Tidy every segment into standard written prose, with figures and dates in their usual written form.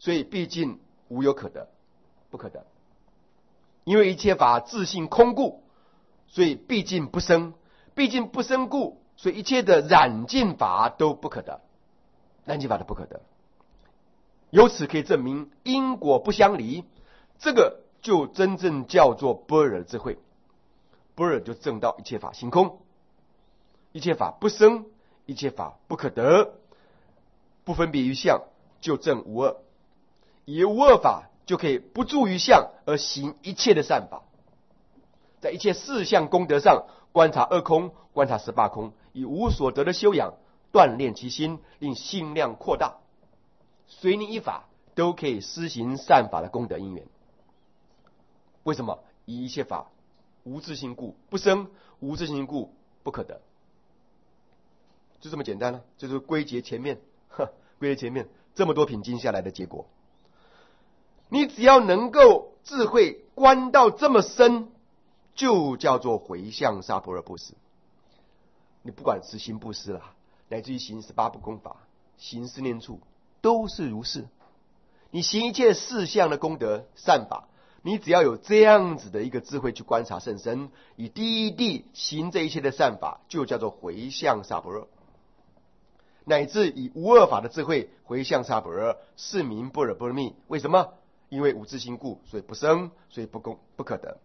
所以毕竟无有可得，不可得。因为一切法自性空故，所以毕竟不生，毕竟不生故，所以一切的染净法都不可得，染净法都不可得。由此可以证明因果不相离，这个就真正叫做般若智慧。般若就证到一切法性空，一切法不生，一切法不可得，不分别于相，就证无二。以无二法就可以不住于相而行一切的善法，在一切四相功德上观察二空，观察18空，以无所得的修养锻炼其心，令心量扩大，随你一法都可以施行善法的功德因缘。为什么？以一切法无自性故不生，无自性故不可得，就这么简单了。这就是归结前面归结前面这么多品经下来的结果。你只要能够智慧观到这么深，就叫做回向萨婆诃布施。你不管是行布施啦，乃至于行18不空法，行四念处，都是如是。你行一切四项的功德善法，你只要有这样子的一个智慧去观察甚深，以第一地行这一切的善法，就叫做回向萨婆诃。乃至以无二法的智慧回向萨婆诃，是名般若波罗蜜。为什么？因为无自性故，所以不生，所以不可得。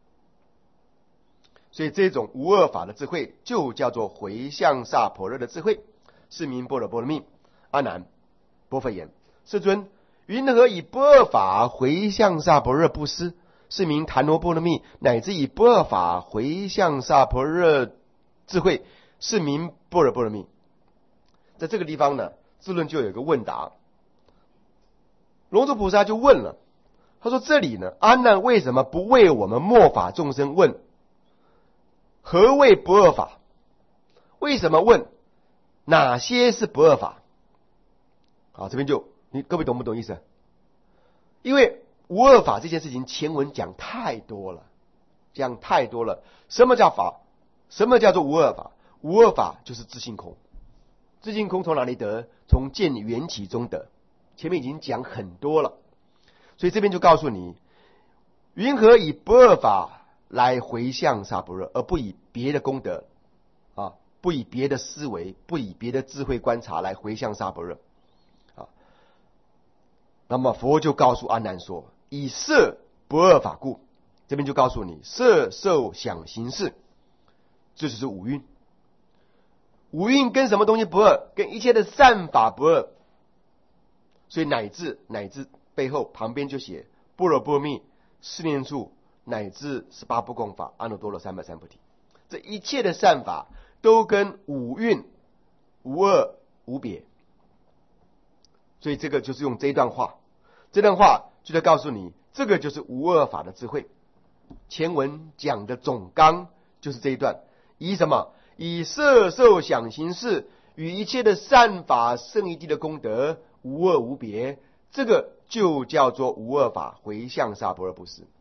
所以这种无二法的智慧就叫做回向萨婆诃的智慧，是名般若波罗蜜。阿难，波佛言：世尊，云何以不二法回向萨婆诃布施？是名檀罗波罗蜜。乃至以不二法回向萨婆诃智慧，是名般若波罗蜜。在这个地方呢，智论就有一个问答。龙珠菩萨就问了，他说：这里呢，阿难为什么不为我们末法众生问何谓不二法？为什么问哪些是不二法？好，这边就你各位懂不懂意思？因为无二法这件事情前文讲太多了，讲太多了。什么叫法？什么叫做无二法？无二法就是自性空。自性空从哪里得？从见缘起中得。前面已经讲很多了，所以这边就告诉你，云何以不二法来回向萨婆诃，而不以别的功德啊，不以别的思维，不以别的智慧观察来回向萨婆诃啊。那么佛就告诉阿难说，以色不二法故。这边就告诉你，色受想行识，这就是五蕴。五蕴跟什么东西不二？跟一切的善法不二。所以乃至背后旁边就写般若波罗蜜、四念处，乃至18不空法、阿耨多罗三藐三菩提。这一切的善法都跟五蕴无二无别。所以这个就是用这段话就在告诉你，这个就是无二法的智慧。前文讲的总纲就是这一段，以什么？以色受想行识与一切的善法胜义谛的功德无二无别，这个就叫做无二法回向萨婆诃布施。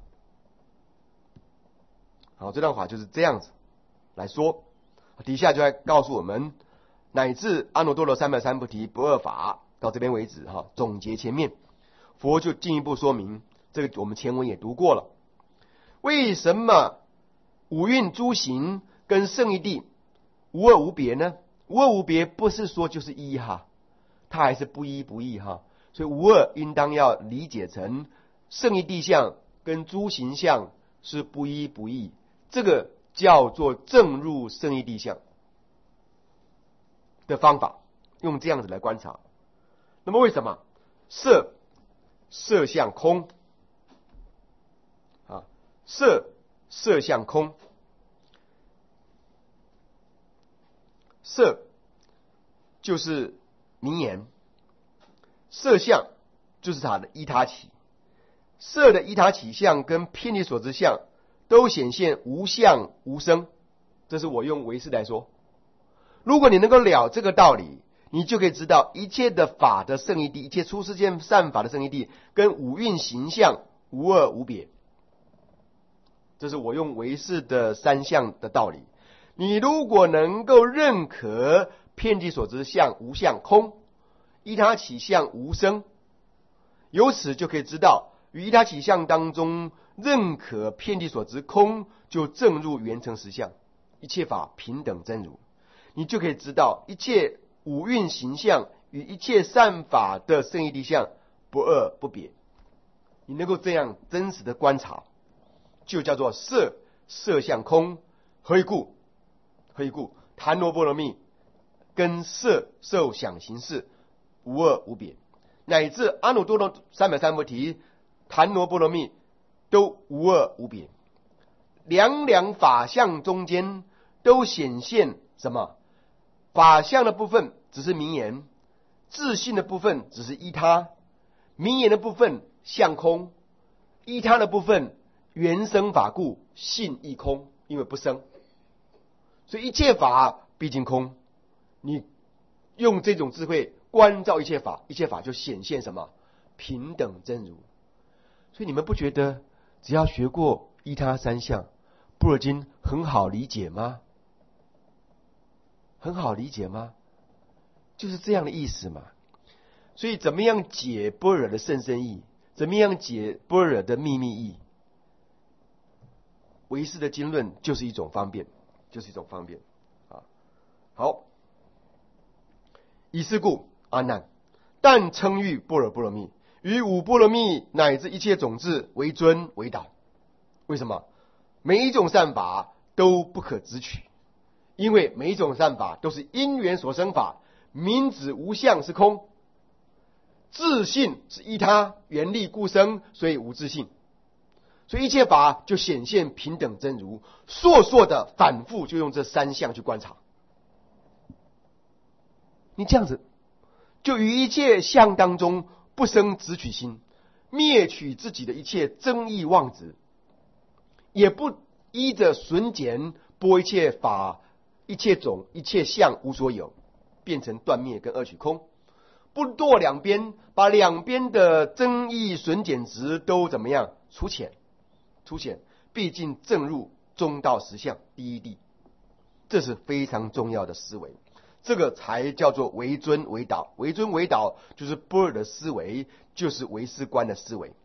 好，这段话就是这样子来说，底下就来告诉我们，乃至阿耨多罗三藐三菩提不二法，到这边为止哈。总结前面，佛就进一步说明，这个我们前文也读过了，为什么五蕴诸行跟胜义谛无二无别呢？无二无别不是说就是一哈，它还是不一不异哈。所以无二应当要理解成胜义谛相跟诸行相是不一不异，这个叫做正入胜义谛相的方法，用这样子来观察。那么为什么色相空啊？色相空，色就是名言，色相就是它的依他起，色的依他起相跟偏离所知相都显现无相无生，这是我用唯识来说。如果你能够了这个道理，你就可以知道一切的法的胜义谛，一切出世间善法的胜义谛跟五蕴行相无二无别。这是我用唯识的三相的道理。你如果能够认可遍计所知相无相空，依他起相无生， 由此就可以知道，于一他起相当中，认可遍地所执空，就正入圆成实相，一切法平等真如。你就可以知道，一切五蕴形象与一切善法的胜义谛相不二不别。你能够这样真实的观察，就叫做色相空。何以故？檀罗波罗蜜跟色受想行识无二无别，乃至阿耨多罗三藐三菩提、檀罗波罗蜜都无二无别。两两法相中间都显现什么？法相的部分只是名言，自性的部分只是依他，名言的部分相空，依他的部分原生法故，性亦空，因为不生。所以一切法毕竟空，你用这种智慧观照一切法，一切法就显现什么？平等真如。所以你们不觉得只要学过依他三相，般若经很好理解吗？很好理解吗？就是这样的意思嘛。所以怎么样解般若的甚深义？怎么样解般若的秘密义？唯识的经论就是一种方便，啊。好，以是故，阿难，但称誉般若波罗蜜，于五波罗蜜乃至一切种子为尊为导。为什么？每一种善法都不可执取，因为每一种善法都是因缘所生法，名指无相是空，自性是依他，缘力故生，所以无自性。所以一切法就显现平等真如，烁烁的反复就用这三相去观察。你这样子就于一切相当中不生执取心，灭取自己的一切争议妄执，也不依着纯简拨一切法、一切种、一切相无所有，变成断灭跟二取空，不堕两边，把两边的争议纯简值都怎么样除浅，毕竟正入中道实相第一谛，这是非常重要的思维。这个才叫做为尊为导，为尊为导就是般若的思维，就是唯识观的思维。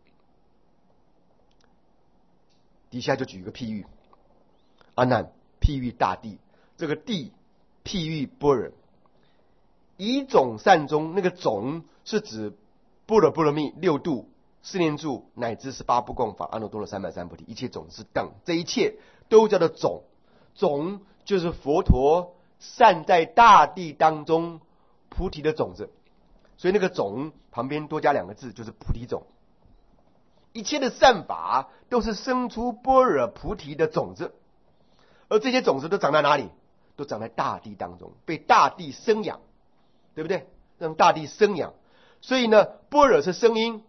底下就举一个譬喻，阿难，譬喻大地，这个地譬喻般若。以种善中，那个种是指般若波罗蜜、六度、四念住乃至18不共法、阿耨多罗三藐三菩提一切种子等，这一切都叫做种。种就是佛陀散在大地当中菩提的种子，所以那个种旁边多加两个字，就是菩提种。一切的善法都是生出般若菩提的种子，而这些种子都长在哪里？都长在大地当中，被大地生养，对不对？让大地生养。所以呢，般若是声音，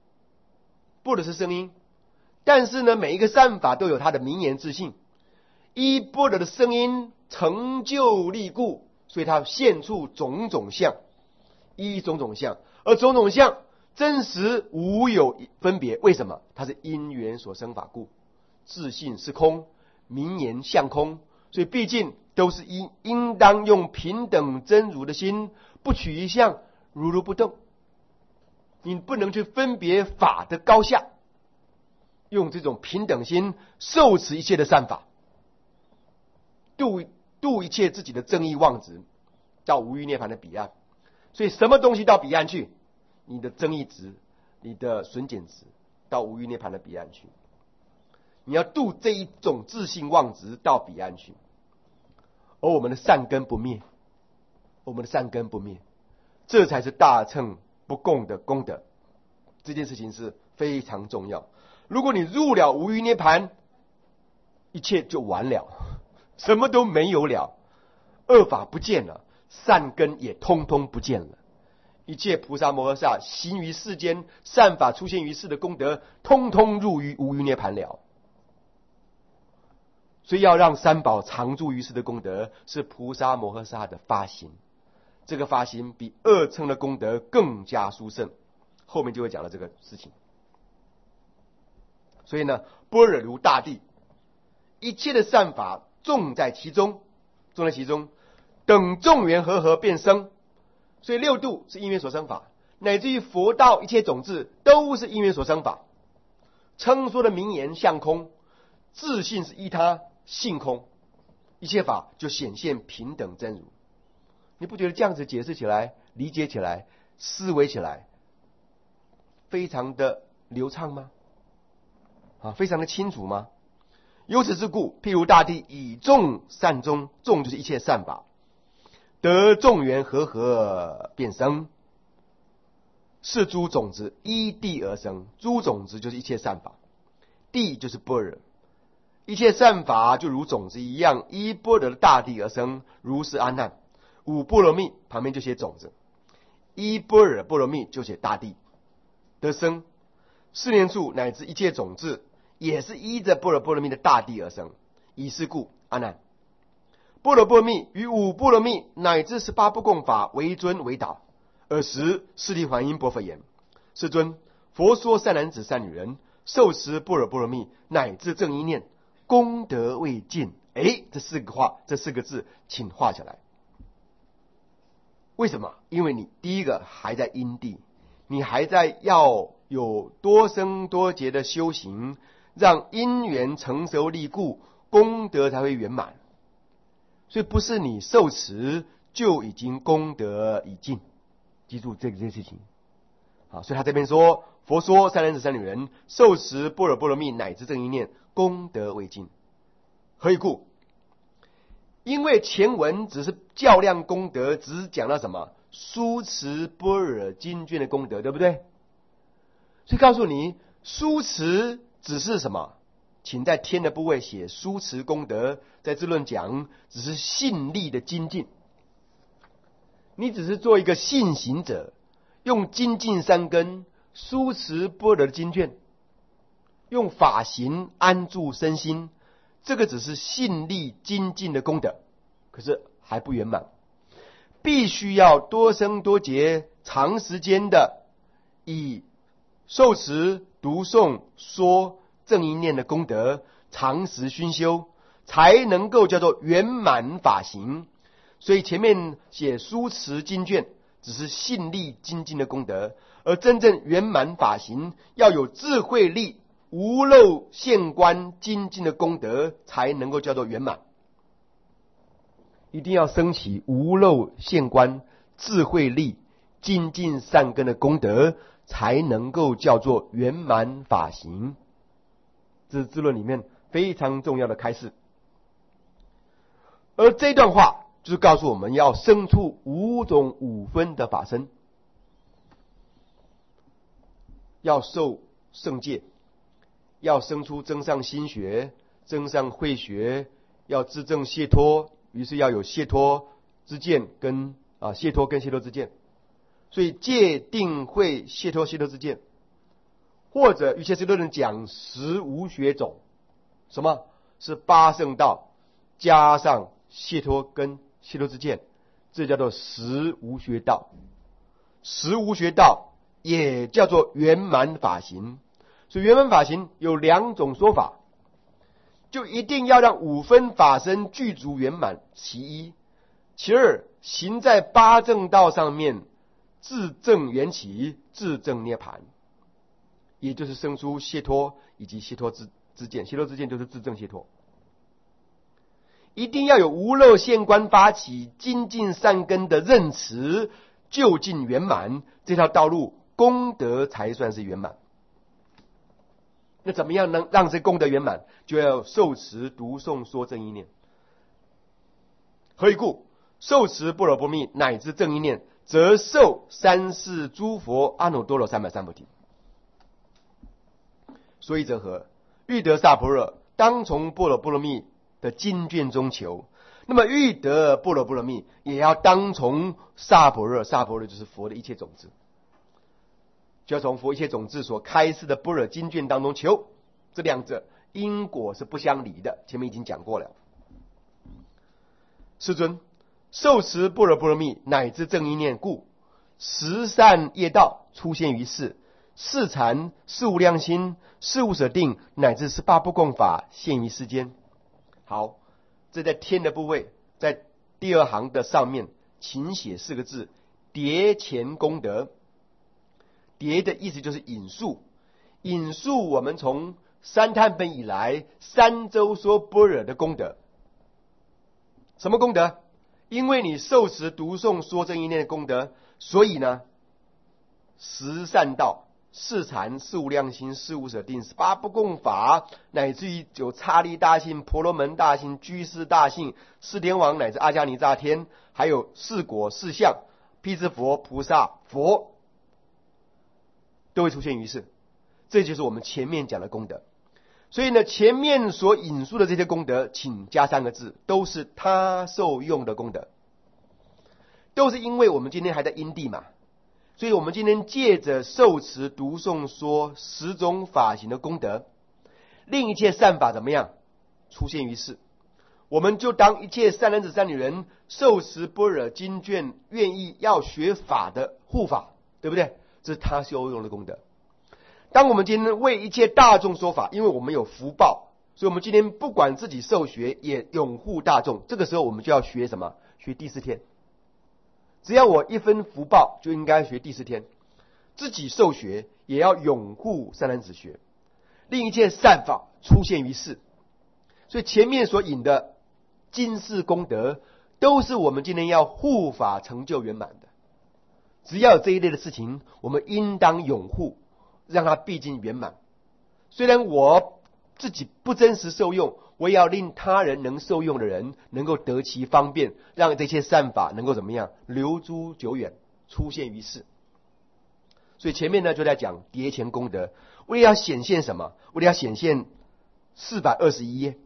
但是呢，每一个善法都有它的名言自性，依般若的声音成就力故，所以它现出种种相，依种种相，而种种相真实无有分别。为什么？它是因缘所生法故，自性是空，名言相空，所以毕竟都是应当用平等真如的心，不取一相，如如不动。你不能去分别法的高下，用这种平等心受持一切的善法，度一切自己的正义妄执，到无余涅槃的彼岸。所以什么东西到彼岸去？你的正义值，你的纯简值，到无余涅槃的彼岸去。你要度这一种自性妄执到彼岸去，而我们的善根不灭，这才是大乘不共的功德。这件事情是非常重要。如果你入了无余涅槃，一切就完了，什么都没有了，恶法不见了，善根也通通不见了。一切菩萨摩诃萨行于世间，善法出现于世的功德，通通入于无余涅槃了。所以要让三宝常住于世的功德，是菩萨摩诃萨的发心。这个发心比二乘的功德更加殊胜，后面就会讲到这个事情。所以呢，般若如大地，一切的善法种在其中，等众缘和合变生。所以六度是因缘所生法， 乃至于佛道一切种子，都是因缘所生法。称说的名言相空，自信是依他，性空，一切法就显现平等真如。你不觉得这样子解释起来、理解起来、思维起来，非常的流畅吗？非常的清楚吗？由此之故，譬如大地以众善中，众就是一切善法，得众缘和便生，是诸种子依地而生。诸种子就是一切善法，地就是般若，一切善法就如种子一样，依般若的大地而生，如是阿难。五波罗蜜旁边就写种子，依般若波罗蜜就写大地得生。四念处乃至一切种子，也是依着般若波罗蜜的大地而生。以是故，阿难，般若波罗蜜与五波罗蜜乃至18不共法为尊为导。尔时释提桓因薄佛言：世尊，佛说善男子善女人受持般若波罗蜜乃至正一念，功德未尽。这四个字请画下来。为什么？因为你第一个还在因地，你还在要有多生多劫的修行，让因缘成熟立固，功德才会圆满。所以不是你受持就已经功德已尽，记住这件事情。所以他这边说，佛说善男子善女人受持般若波罗蜜乃至正一念，功德未尽。何以故？因为前文只是较量功德，只是讲到什么书持般若经卷的功德，对不对？所以告诉你，书持只是什么？请在天的部位写书持功德，在这论讲只是信力的精进。你只是做一个信行者，用精进三根书持般若的经卷，用法行安住身心，这个只是信力精进的功德，可是还不圆满，必须要多生多劫长时间的以受持读诵说正一念的功德长时熏修，才能够叫做圆满法行。所以前面写书持经卷只是信力精进的功德，而真正圆满法行要有智慧力无漏现观精进的功德，才能够叫做圆满。一定要升起无漏现观智慧力精进善根的功德，才能够叫做圆满法行。这是智论里面非常重要的开示。而这段话就是告诉我们要生出五种五分的法身，要受圣戒，要生出增上心学、增上慧学，要自证解脱，于是要有解脱之见跟解脱跟解脱之见。所以戒定慧解脱解脱之见，或者瑜伽师论人讲十无学种，什么是八圣道加上解脱跟解脱之见，这叫做十无学道。十无学道也叫做圆满法行。所以圆满法行有两种说法，就一定要让五分法身具足圆满，其一；其二，行在八正道上面，自证缘起，自证涅槃，也就是生出解脱以及解脱之见。解脱之见就是自证解脱。一定要有无漏现观发起精进善根的认持，就近圆满，这条道路功德才算是圆满。那怎么样能让这功德圆满？就要受持读诵说正一念。何以故？受持般若波罗蜜乃至正一念，则受三世诸佛阿耨多罗三藐三菩提。所以则何？欲得萨婆若，当从般若波罗蜜的经卷中求。那么欲得般若波罗蜜，也要当从萨婆若，萨婆若就是佛的一切种子，就要从佛一切种子所开示的般若经卷当中求。这两者因果是不相离的，前面已经讲过了。世尊，受持般若波罗蜜乃至正一念故，十善业道出现于世，四禅、四无量心、四无舍定乃至18不共法现于世间。好，这在天的部位，在第二行的上面请写4个字：叠前功德。 牒的意思就是引述，引述我们从三探本以来三周说般若的功德。什么功德？因为你受持读诵说正意念的功德，所以呢，十善道、四禅、四无量心、四无舍定、18不共法，乃至于有刹利大性、婆罗门大性、居士大性、四天王乃至阿迦尼吒天，还有四果、四相、辟支佛、菩萨、佛，都会出现于世。这就是我们前面讲的功德。所以呢，前面所引述的这些功德，请加3个字，都是他受用的功德，都是因为我们今天还在因地嘛，所以我们今天借着受持读诵说10种法行的功德，令一切善法怎么样出现于世。我们就当一切善男子善女人受持般若经卷，愿意要学法的护法，对不对？这是他受用的功德。当我们今天为一切大众说法，因为我们有福报，所以我们今天不管自己受学，也拥护大众。这个时候我们就要学什么？学第4天。只要我一分福报，就应该学第4天。自己受学，也要拥护善男子学，令一切善法出现于世。所以前面所引的今世功德，都是我们今天要护法成就圆满的。只要有这一类的事情，我们应当拥护，让它毕竟圆满。虽然我自己不真实受用，我也要令他人能受用的人能够得其方便，让这些善法能够怎么样流诸久远，出现于世。所以前面呢就在讲牒前功德，为了要显现什么？为了要显现421页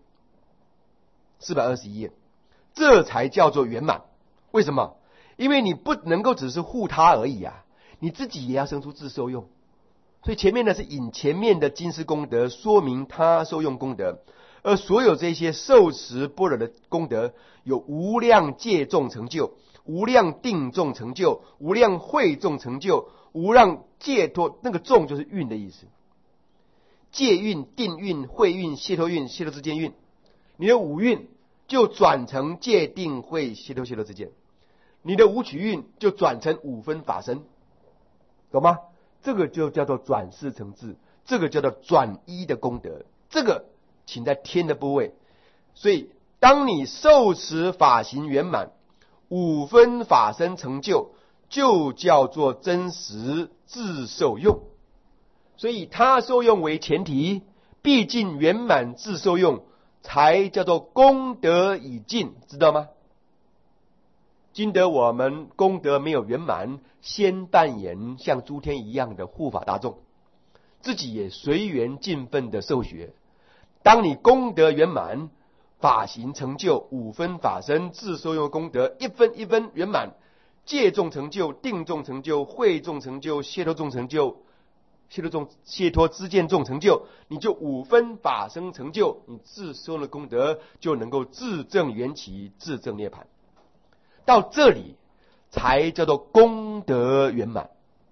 ，421页，这才叫做圆满。为什么？因为你不能够只是护他而已啊，你自己也要生出自受用。所以前面呢是引前面的今世功德，说明他受用功德。而所有这些受持般若的功德，有无量戒众成就、无量定众成就、无量慧众成就、无量解脱。那个众就是运的意思，戒运、定运、慧运、解脱运、解脱之间运。你的五运就转成戒定慧解脱之间，你的五取运就转成5分法身，懂吗？这个就叫做转世成智，这个叫做转依的功德，这个请在天的部位。所以当你受持法行圆满，5分法身成就，就叫做真实自受用。所以他受用为前提，毕竟圆满自受用，才叫做功德已尽，知道吗？今得我们功德没有圆满，先扮演像诸天一样的护法大众，自己也随缘尽分的受学。当你功德圆满，法行成就，5分法身自受用功德，一分一分圆满，戒众成就、定众成就、慧众成就、解脱众成就、解脱知见众成就，你就5分法身成就，你自受用的功德就能够自证缘起，自证涅槃。到这里才叫做功德圆满。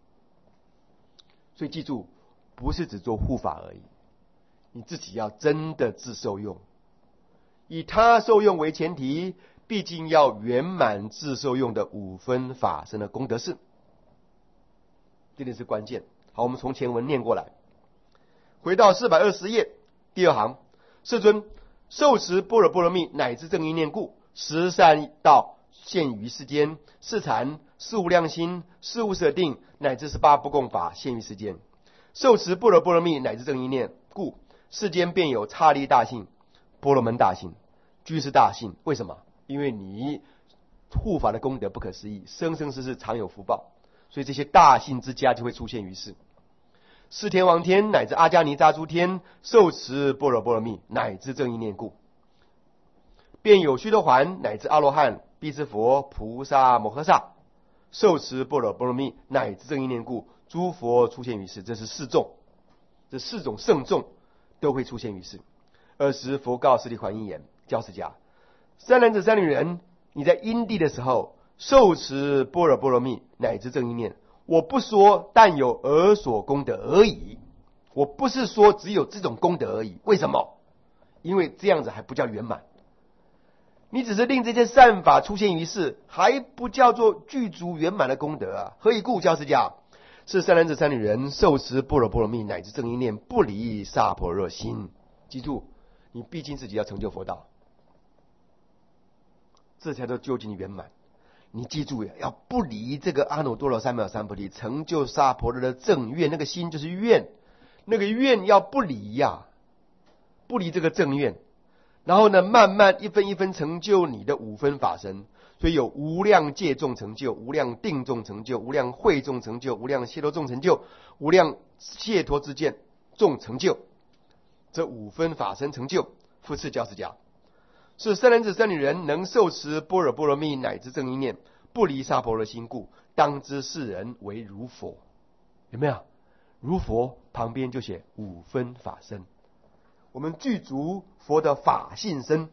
所以记住，不是只做护法而已，你自己要真的自受用，以他受用为前提，毕竟要圆满自受用的5分法身的功德事，这点是关键。好，我们从前文念过来，回到420页第2行，世尊受持般若波罗蜜乃至正因念故，十善道现于世间，四禅、四无量心、四无舍定乃至18不共法现于世间。受持般若波罗蜜乃至正因念故，世间便有刹利大性、婆罗门大性、居士大性。为什么？因为你护法的功德不可思议，生生世世常有福报，所以这些大性之家就会出现于世。四天王天乃至阿迦尼吒诸天受持般若波罗蜜乃至正因念故，便有须陀洹乃至阿罗汉、辟支佛、菩萨摩诃萨受持般若波罗蜜乃至正因念故，诸佛出现于世。这是4众，这4种圣众都会出现于世。尔时佛告舍利桓因言：教释迦，善男子善女人，你在因地的时候受持般若波罗蜜乃至正因念，我不说但有尔所功德而已，我不是说只有这种功德而已。为什么？因为这样子还不叫圆满，你只是令这些善法出现于世，还不叫做具足圆满的功德啊！何以故？教释迦， 是三男子三女人受持般若波罗蜜乃至正因念，不离萨婆若心。记住，你毕竟自己要成就佛道，这才叫究竟圆满。你记住呀，要不离这个阿耨多罗三藐三菩提，成就萨婆若的正愿。那个心就是愿，那个愿要不离呀，不离这个正愿。然后呢，慢慢一分一分成就你的五分法身。所以有无量戒众成就，无量定众成就，无量慧众成就，无量解脱众成就，无量解脱之见众成就。这五分法身成就，复次教是讲，是三男子三女人能受持般若波罗蜜乃至正因念，不离萨婆若心故，当知世人为如佛。有没有？如佛旁边就写五分法身，我们具足佛的法性身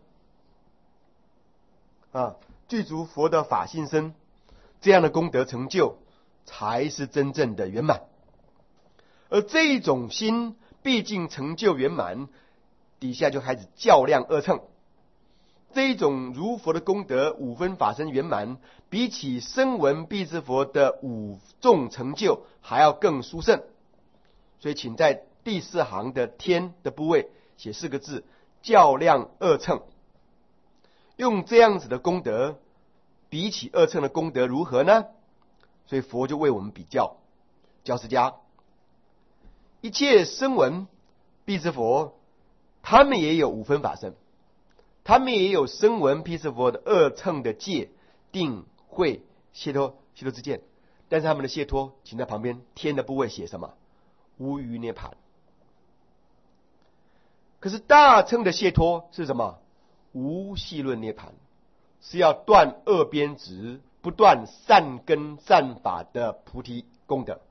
啊，具足佛的法性身，这样的功德成就才是真正的圆满。而这种心毕竟成就圆满，底下就开始较量二乘。这种如佛的功德五分法身圆满，比起声闻辟支佛的五众成就还要更殊胜。所以请在第四行的天的部位写四个字：较量二乘。用这样子的功德比起二乘的功德如何呢？所以佛就为我们比较，教释迦一切声闻辟支佛，他们也有五分法身，他们也有声闻辟支佛的二乘的戒定慧解脱之见，但是他们的解脱，请在旁边天的部位写什么？无余涅槃。可是大乘的解脱是什么？无细论涅槃，是要断二边执，不断善根善法的菩提功德。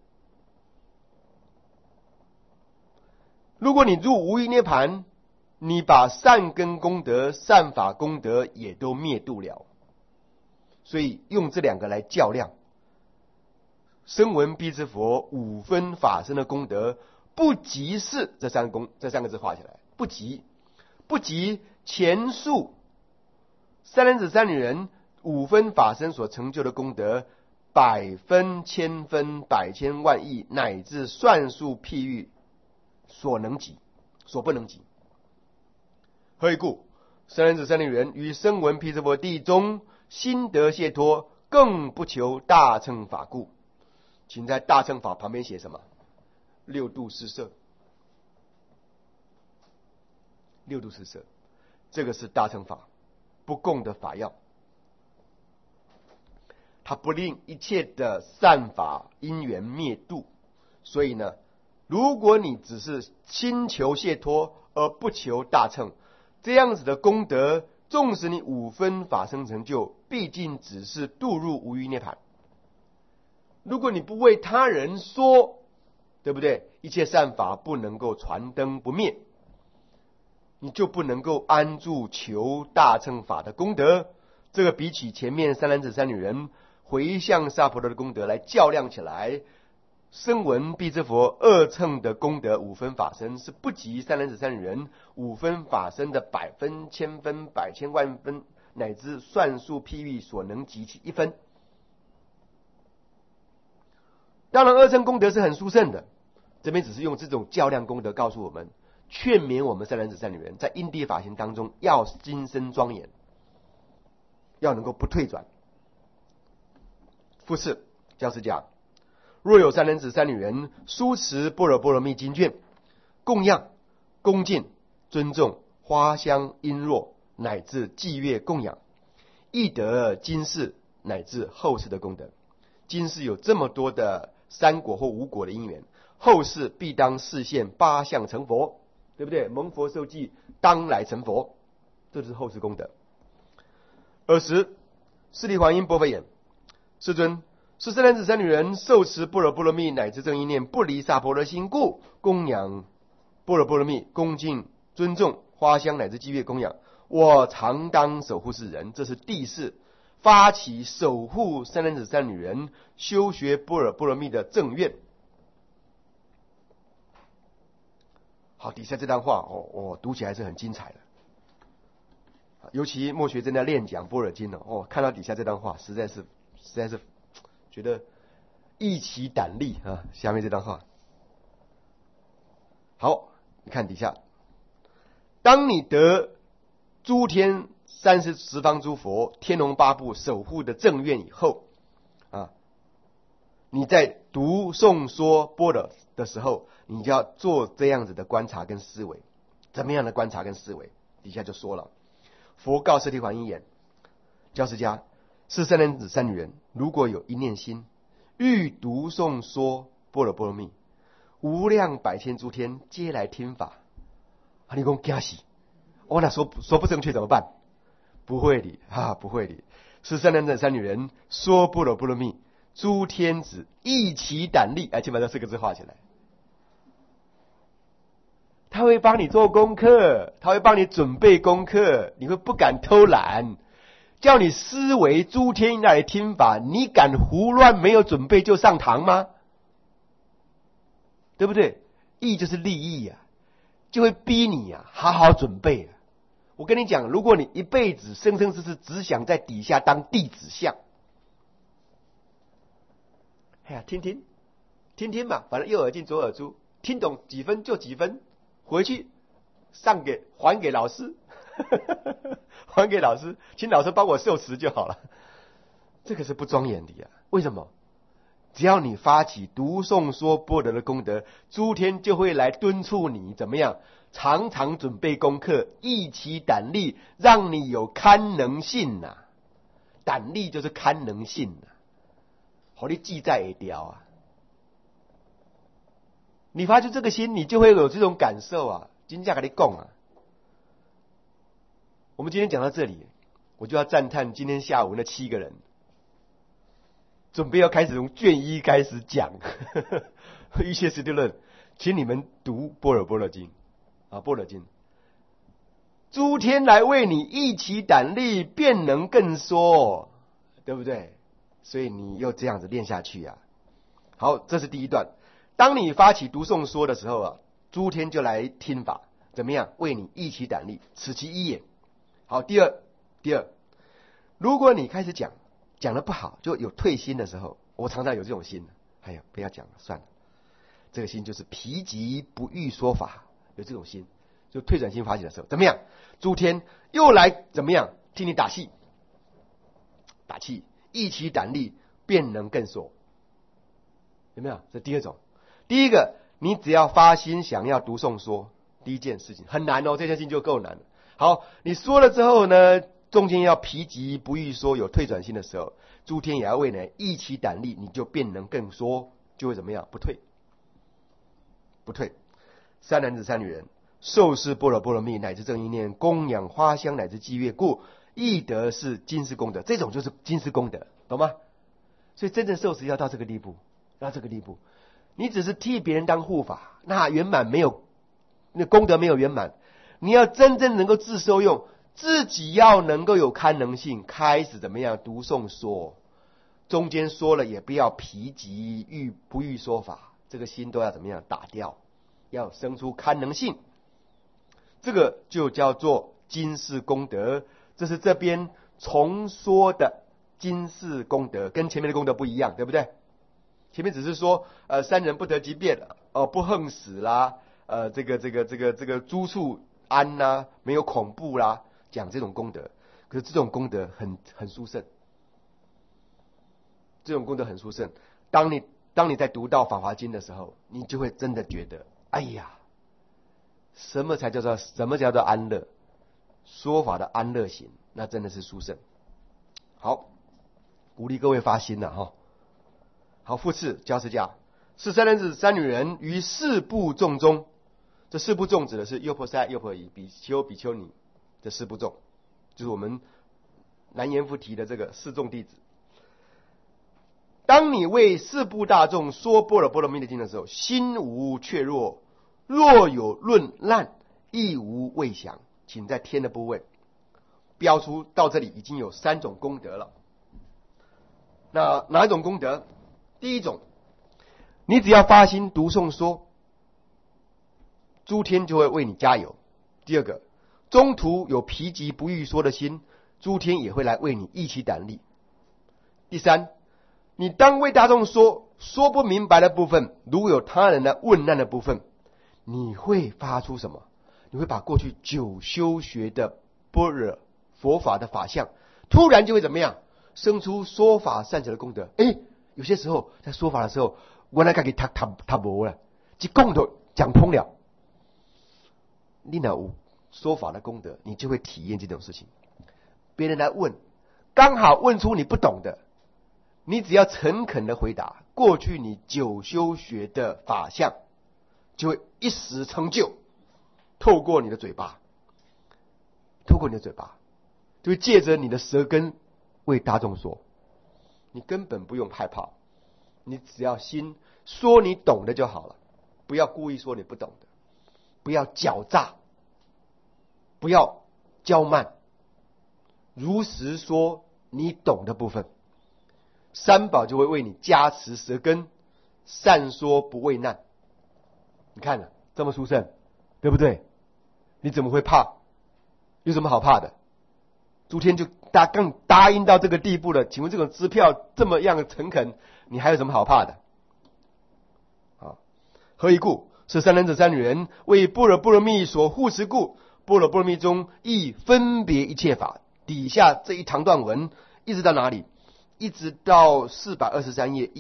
如果你入无余涅槃，你把善根功德善法功德也都灭度了。所以用这两个来较量，声闻辟支佛五分法身的功德不及是这三个字画起来，不及前述三男子三女人五分法身所成就的功德，百分千分百千万亿乃至算数譬喻所能及所不能及。何以故？三男子三女人于声闻辟支佛地中心得解脱，更不求大乘法故。请在大乘法旁边写什么？六度四摄。六度四摄，这个是大乘法不共的法要，它不令一切的善法因缘灭度。所以呢，如果你只是心求解脱而不求大乘，这样子的功德，纵使你五分法身成就，毕竟只是度入无余涅槃。如果你不为他人说，对不对？一切善法不能够传灯不灭，你就不能够安住求大乘法的功德。这个比起前面三男子三女人回向萨婆诃的功德来较量起来，声闻辟支佛二乘的功德五分法身是不及三男子三女人五分法身的百分千分百千万分乃至算数譬喻所能及其一分。当然二乘功德是很殊胜的，这边只是用这种较量功德告诉我们，劝勉我们三男子三女人在因地法行当中要今生庄严，要能够不退转。复次教释迦，若有三男子三女人书持般若波罗蜜经卷，供养恭敬尊重花香璎珞乃至祭乐供养，亦得今世乃至后世的功德。今世有这么多的三果或五果的因缘，后世必当示现八相成佛，对不对？蒙佛受记，当来成佛，这就是后世功德。尔时释利华因薄佛言：世尊，是三男子三女人受持般若波罗蜜乃至正因念，不离萨婆若心故，供养般若波罗蜜，恭敬尊重花香乃至祭乐供养，我常当守护世人。这是第四发起守护三男子三女人修学般若波罗蜜的正愿。好，底下这段话读起来是很精彩的，尤其末学正在练讲般若经看到底下这段话，实在是觉得益其胆力啊。下面这段话，好，你看底下，当你得诸天十方诸佛天龙八部守护的正愿以后啊，你在读诵说般若的时候，你就要做这样子的观察跟思维。怎么样的观察跟思维？底下就说了，佛告舍利环一言：教释迦，是三男子三女人，如果有一念心，欲读诵说般若波罗蜜，无量百千诸天皆来听法。啊，你说惊死！我那说不正确怎么办？不会的啊，不会的。是三男子三女人说般若波罗蜜，诸天子益其胆力。请把这四个字画起来。他会帮你做功课，他会帮你准备功课，你会不敢偷懒，叫你思维诸天来听法，你敢胡乱没有准备就上堂吗？对不对？益就是利益啊，就会逼你啊好好准备啊。我跟你讲，如果你一辈子生生世世只想在底下当弟子相，哎呀，听听嘛，反正右耳进左耳出，听懂几分就几分，回去还给老师还给老师，请老师帮我受持就好了。这个是不庄严的呀。为什么？只要你发起读诵说般若的功德，诸天就会来敦促你怎么样，常常准备功课，益其胆力，让你有堪能性呐。胆力就是堪能性呐，好，你记在会掉啊。你发出这个心，你就会有这种感受啊。今天跟你讲啊，我们今天讲到这里，我就要赞叹今天下午那7个人，准备要开始从卷1开始讲一切实地论，请你们读般若经啊，般若经，诸天来为你益其胆力，便能更说，对不对？所以你又这样子练下去啊。好，这是第一段。当你发起读诵说的时候啊，诸天就来听法，怎么样？为你益其胆力，此其一也。好，第二，如果你开始讲的不好，就有退心的时候，我常常有这种心，哎呀，不要讲了，算了。这个心就是疲极不欲说法，有这种心，就退转心发起的时候，怎么样？诸天又来怎么样？替你打气，益其胆力，便能更说。有没有？这第二种。第一个，你只要发心想要读诵说，第一件事情很难哦，这件事情就够难了。好，你说了之后呢，中间要疲极不欲说，有退转心的时候，诸天也要为你益其胆力，你就便能更说，就会怎么样？不退。三男子三女人受持般若波罗蜜乃至正一念，供养花香乃至祭乐故，亦得是金丝功德。这种就是金丝功德，懂吗？所以真正受持要到这个地步，你只是替别人当护法，那圆满没有，那功德没有圆满。你要真正能够自受用，自己要能够有堪能性，开始怎么样读诵说，中间说了也不要疲极不欲说法，这个心都要怎么样打掉，要生出堪能性，这个就叫做金丝功德。这是这边重说的金丝功德，跟前面的功德不一样，对不对？前面只是说三人不得疾变，不横死啦，这个诸处安啦，没有恐怖啦，讲这种功德。可是这种功德很殊胜，当你在读到《法华经》的时候，你就会真的觉得，哎呀，什么叫做安乐？说法的安乐行，那真的是殊胜。好，鼓励各位发心了哈。好，复次教释迦，是三男子三女人于四部众中，这四部众指的是优婆塞、优婆夷、比丘、比丘尼，这四部众就是我们南阎浮提的这个四众弟子。当你为四部大众说般若波罗蜜的经的时候，心无怯弱，若有论滥，亦无畏降。请在天的部位标出，到这里已经有3种功德了。那哪一种功德？第一种，你只要发心读诵说，诸天就会为你加油。第二个，中途有疲极不欲说的心，诸天也会来为你益其胆力。第三， 你当为大众说不明白的部分，如有他人的问难的部分，你会发出什么？你会把过去久修学的般若佛法的法相，突然就会怎么样？生出说法善者的功德。有些时候在说法的时候，我那个给他无了，一讲就讲通了。你哪有说法的功德，你就会体验这种事情。别人来问，刚好问出你不懂的，你只要诚恳的回答，过去你久修学的法相，就会一时成就，透过你的嘴巴，就会借着你的舌根为大众说。你根本不用害怕，你只要心说你懂的就好了，不要故意说你不懂的，不要狡诈，不要骄慢，如实说你懂的部分，三宝就会为你加持舌根，善说不畏难。你看了这么殊胜，对不对？你怎么会怕？有什么好怕的？诸天就更答应到这个地步了，请问这种支票这么样的诚恳，你还有什么好怕的？何以故？是三男子三女人为般若波罗蜜所护持故。般若波罗蜜中亦分别一切法。底下这一长段文一直到哪里？一直到423页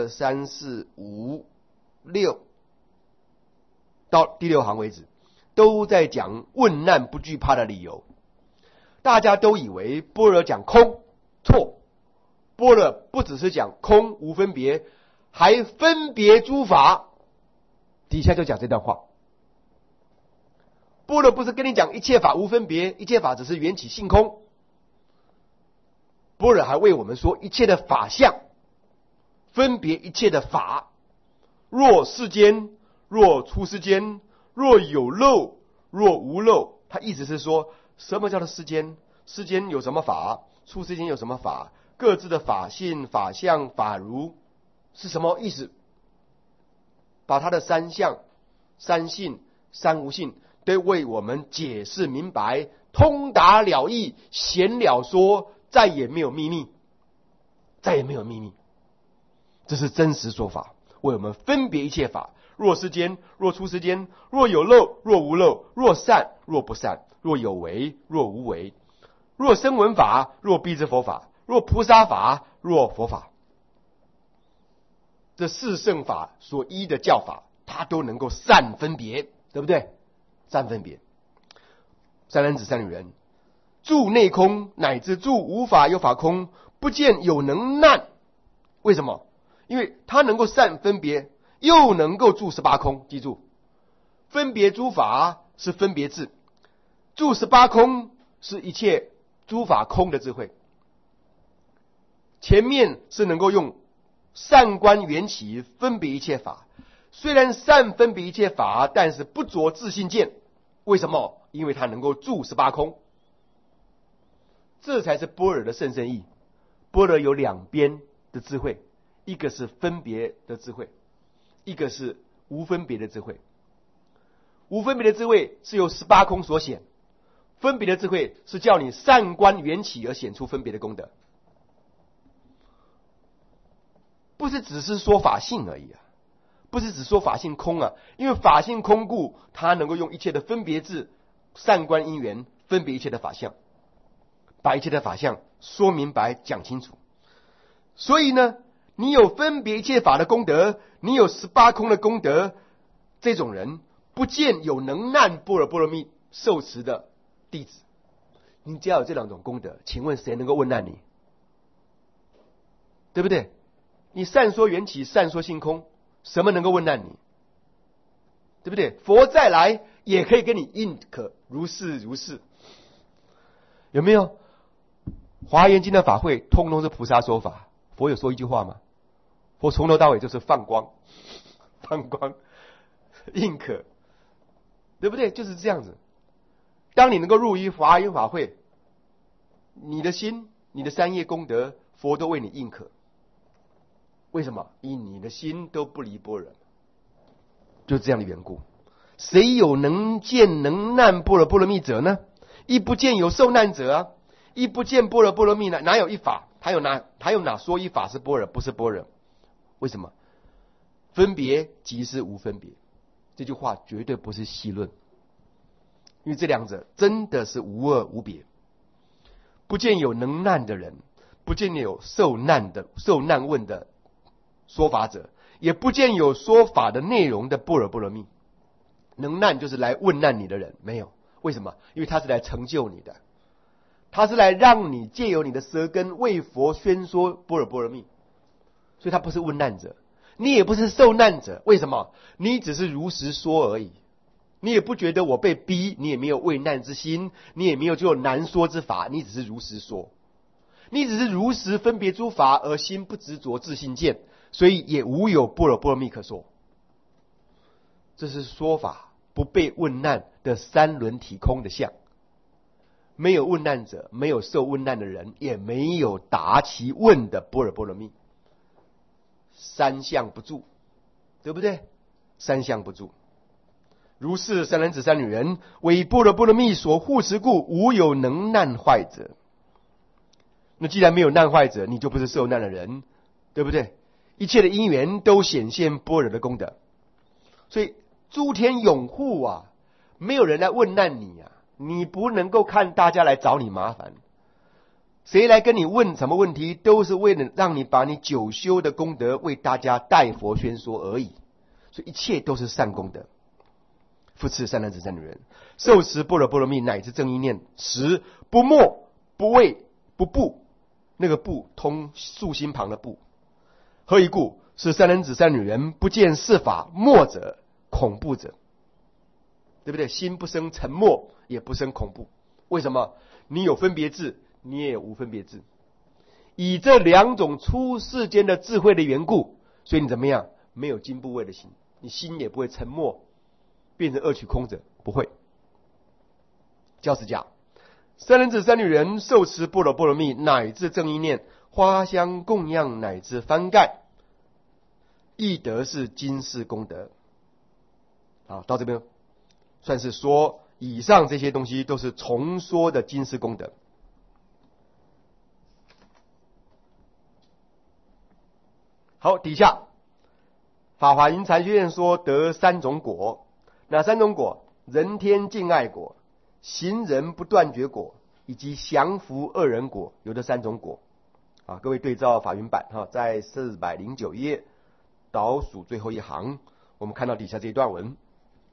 ，1、2、3、4、5、6到第6行为止，都在讲问难不惧怕的理由。大家都以为般若讲空，错。般若不只是讲空无分别，还分别诸法。底下就讲这段话。般若不是跟你讲一切法无分别，一切法只是缘起性空。般若还为我们说一切的法相，分别一切的法。若世间，若出世间，若有漏，若无漏。他意思是说，什么叫做世间？世间有什么法？出世间有什么法？各自的法性、法相、法如是什么意思？把他的三相、三性、三无性都为我们解释明白，通达了义，显了说，再也没有秘密，再也没有秘密。这是真实说法，为我们分别一切法。若世间，若出世间，若有漏，若无漏，若善，若不善，若有为，若无为，若声闻法，若辟支佛法，若菩萨法，若佛法。这四圣法所依的教法，它都能够善分别，对不对？善分别。三男子三女人住内空，乃至住无法有法空，不见有能难。为什么？因为它能够善分别，又能够住18空。记住，分别诸法是分别智，住18空是一切诸法空的智慧。前面是能够用善观缘起分别一切法，虽然善分别一切法，但是不着自性见。为什么？因为它能够住18空。这才是般若的甚深义。般若有两边的智慧，一个是分别的智慧，一个是无分别的智慧。无分别的智慧是由18空所显，分别的智慧是叫你善观缘起而显出分别的功德。不是只是说法性而已啊，不是只说法性空啊，因为法性空故，它能够用一切的分别智善观因缘分别一切的法相，把一切的法相说明白讲清楚。所以呢，你有分别一切法的功德，你有18空的功德，这种人不见有能难般若波罗蜜受持的弟子。你只要有这两种功德，请问谁能够问难你？对不对？你善说缘起，善说性空，什么能够问难你？对不对？佛再来也可以跟你应可如是如是。有没有？华严经的法会通通是菩萨说法，佛有说一句话吗？佛从头到尾就是放光，放光，应可，对不对？就是这样子。当你能够入于华严法会，你的心，你的三业功德，佛都为你应可。为什么？因你的心都不离般若，就这样的缘故。谁有能见能难般若蜜者呢？亦不见有受难者啊！亦不见般若蜜哪有一法他有哪说一法是般若，不是般若？为什么？分别即是无分别，这句话绝对不是戏论，因为这两者真的是无二无别。不见有能难的人，不见有受难问的说法者，也不见有说法的内容的般若波罗蜜。能难就是来问难你的人，没有。为什么？因为他是来成就你的，他是来让你借由你的舌根为佛宣说般若波罗蜜，所以他不是问难者，你也不是受难者。为什么？你只是如实说而已，你也不觉得我被逼，你也没有畏难之心，你也没有就难说之法，你只是如实说，你只是如实分别诸法而心不执着自性见，所以也无有般若波罗蜜可说。这是说法不被问难的三轮体空的相，没有问难者，没有受问难的人，也没有答其问的般若波罗蜜，三相不住，对不对？三相不住。如是三男子三女人，为般若波罗蜜所护持故，无有能难坏者。那既然没有难坏者，你就不是受难的人，对不对？一切的因缘都显现般若的功德，所以诸天拥护啊，没有人来问难你啊，你不能够看大家来找你麻烦，谁来跟你问什么问题，都是为了让你把你久修的功德为大家代佛宣说而已，所以一切都是善功德。复次三男子三女人，受持般若波罗蜜乃至正意念时，不默不畏不怖，那个怖通竖心旁的怖。何以故？是三男子三女人不见是法默者恐怖者，对不对？心不生沉默，也不生恐怖。为什么？你有分别智，你也有无分别智，以这两种出世间的智慧的缘故，所以你怎么样？没有惊怖畏的心，你心也不会沉默变成恶取空者，不会。教师讲，三男子三女人受持般若波罗蜜乃至正意念，花香供养乃至翻盖，亦得是今世功德。好，到这边算是说以上这些东西都是重说的今世功德。好，底下法华营禅学院说得三种果，哪三种果？人天敬爱果、行人不断绝果以及降伏恶人果，有这三种果。啊，各位对照法云版在409页倒数最后一行，我们看到底下这一段文。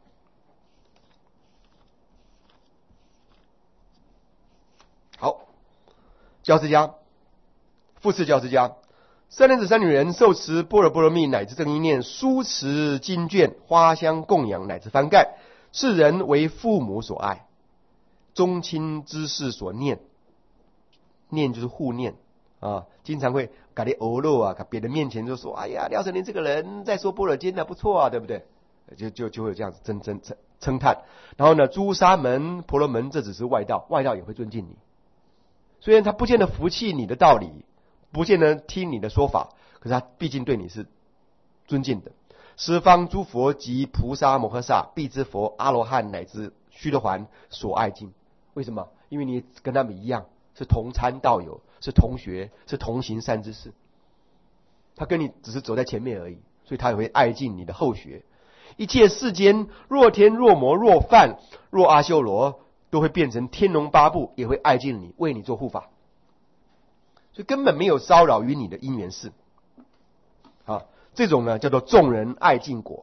好，教师家，复次教师家，三男子三女人受持般若波罗蜜乃至正意念，书持经卷，花香供养乃至翻盖，世人为父母所爱，宗亲之事所念，念就是护念啊，经常会搞点欧肉啊，别人面前就说：“哎呀，廖成林这个人在说般若经的不错啊，对不对？”就会有这样子称叹。然后呢，朱砂门、婆罗门这只是外道，外道也会尊敬你。虽然他不见得服气你的道理，不见得听你的说法，可是他毕竟对你是尊敬的。十方诸佛及菩萨摩诃萨，必知佛、阿罗汉乃至须陀洹所爱敬。为什么？因为你跟他们一样，是同参道友，是同学，是同行善知识。他跟你只是走在前面而已，所以他也会爱敬你的后学。一切世间若天若魔若梵若阿修罗，都会变成天龙八部，也会爱敬你，为你做护法，所以根本没有骚扰于你的因缘事。啊，这种呢叫做众人爱敬果。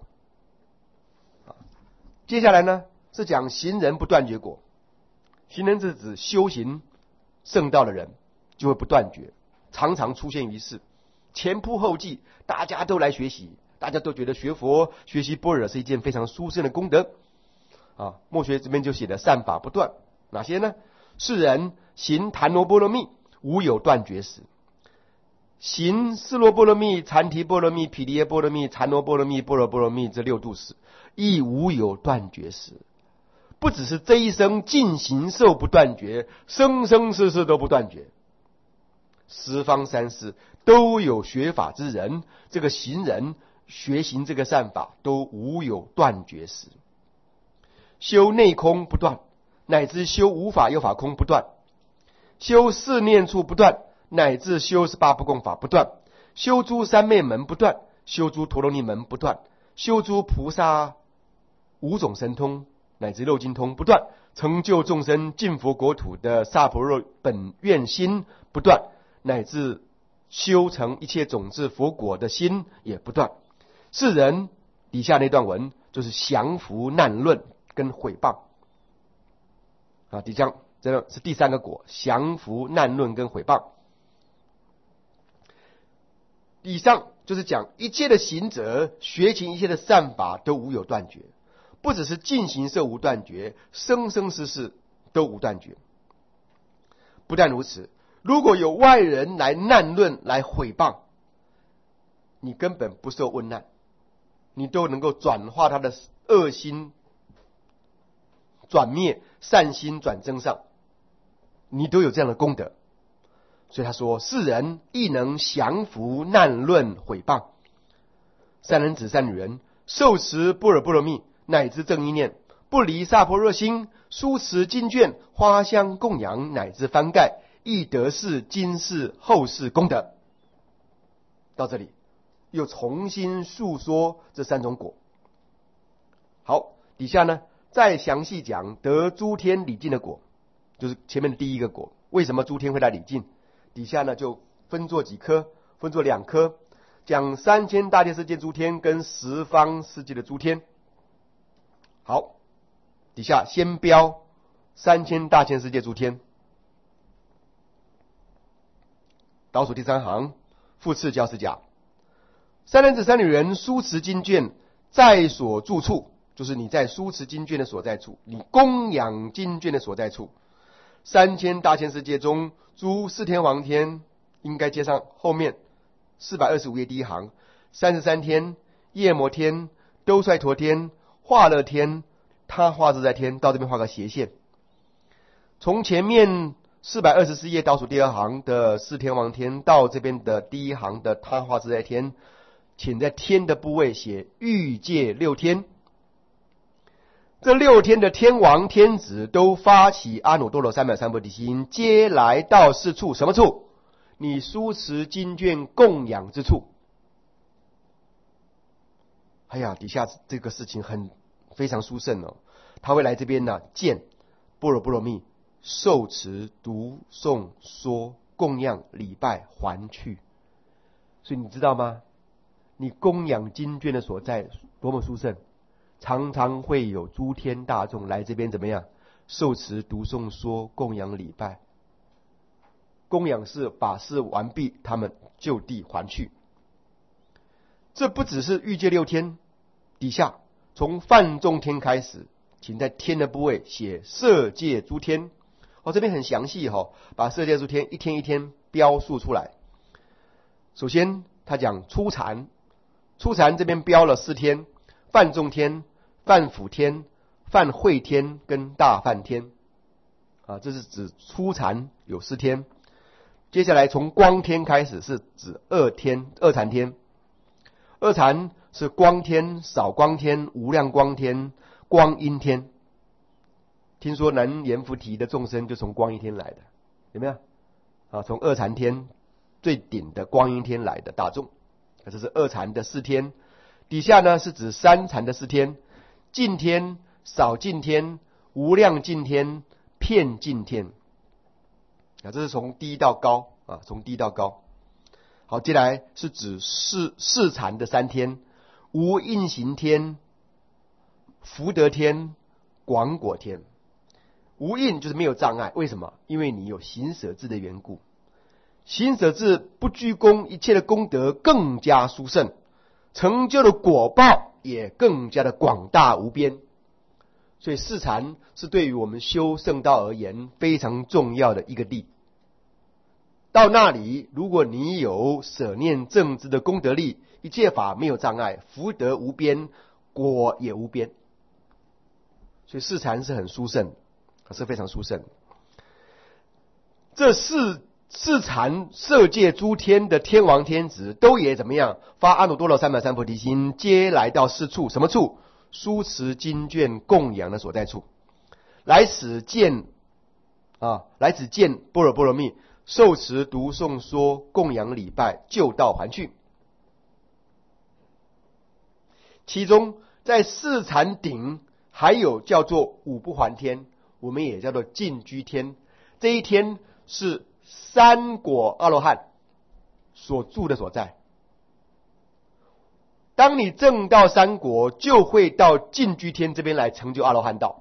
接下来呢是讲行人不断绝果。行人是指修行圣道的人，就会不断绝，常常出现于世，前仆后继，大家都来学习，大家都觉得学佛学习般若是一件非常殊胜的功德。啊，墨学这边就写的善法不断，哪些呢？世人行檀罗波罗蜜，无有断绝时；行四罗波罗蜜、禅提波罗蜜、毗梨耶波罗蜜、禅罗波罗蜜、般若波罗蜜这六度时，亦无有断绝时。不只是这一生尽行受不断绝，生生世世都不断绝。十方三世都有学法之人，这个行人学行这个善法都无有断绝时。修内空不断，乃至修无法有法空不断，修四念处不断， 乃至修18不共法不断，修诸三昧门不断，修诸陀罗尼门不断，修诸菩萨五种神通乃至六经通不断，成就众生进佛国土的萨婆若本愿心不断，乃至修成一切种子佛果的心也不断。世人底下那段文就是降伏难论跟毁谤啊，这是第三个果，降伏难论跟毁谤。以上就是讲一切的行者学勤一切的善法都无有断绝，不只是尽行色无断绝，生生世世都无断绝。不但如此，如果有外人来难论来毁谤，你根本不受问难，你都能够转化他的恶心转灭，善心转增上，你都有这样的功德。所以他说，世人亦能降伏难论毁谤。善男子善女人，受持般若波罗蜜乃至正意念，不离萨婆若心，书持经卷，花香供养乃至翻盖，亦得是今世后世功德。到这里又重新述说这三种果。好，底下呢再详细讲得诸天礼敬的果，就是前面的第一个果。为什么诸天会来礼敬？底下呢就分作几科，分作2科，讲3000大千世界诸天跟十方世界的诸天。好，底下先标3000大千世界诸天，倒数第3行，复次教是甲。善男子善女人，书持经卷，在所住处，就是你在书持经卷的所在处，你供养经卷的所在处。3000大千世界中，诸四天王天，应该接上后面425页第1行，33天、夜摩天、兜率陀天、化乐天、他化自在天，到这边画个斜线。从前面424页倒数第2行的四天王天到这边的第1行的他化自在天，请在天的部位写欲界6天。这6天的天王天子都发起阿耨多罗三藐三菩提心，皆来到是处。什么处？你书持经卷供养之处。哎呀，底下这个事情非常殊胜哦，他会来这边呢，见般若波罗蜜，受持读诵说供养礼拜还去。所以你知道吗？你供养经卷的所在多么殊胜，常常会有诸天大众来这边怎么样？受持读诵说供养礼拜，供养是法事完毕，他们就地还去。这不只是欲界6天，底下从梵众天开始，请在天的部位写色界诸天。这边很详细把色界诸天一天一天标述出来。首先他讲初禅，初禅这边标了4天，梵众天、梵辅天、梵会天跟大梵天这是指初禅有4天。接下来从光天开始是指二禅天。二禅是光天、少光天、无量光天、光阴天。听说南阎浮提的众生就从光阴天来的，有没有从二禅天最顶的光阴天来的大众。这是二禅的4天。底下呢是指三禅的4天，净天、少净天、无量净天、遍净天。这是从低到高从低到高。好，接下来是指四禅的3天，无印行天、福德天、广果天。无印就是没有障碍，为什么？因为你有行舍智的缘故。行舍智不居功，一切的功德更加殊胜，成就的果报也更加的广大无边。所以四禅是对于我们修圣道而言非常重要的一个力。到那里，如果你有舍念正知的功德力，一切法没有障碍，福德无边，果也无边。所以四禅是很殊胜，是非常殊胜。这四禅色界诸天的天王天子都也怎么样？发阿耨多罗三藐三菩提心，皆来到是处。什么处？书持经卷供养的所在处。来此见般若波罗蜜， 受持读诵说供养礼拜，就道还去。其中在四禅顶还有叫做五不还天，我们也叫做净居天。这一天是三果阿罗汉所住的所在。当你证到三果，就会到净居天这边来成就阿罗汉道。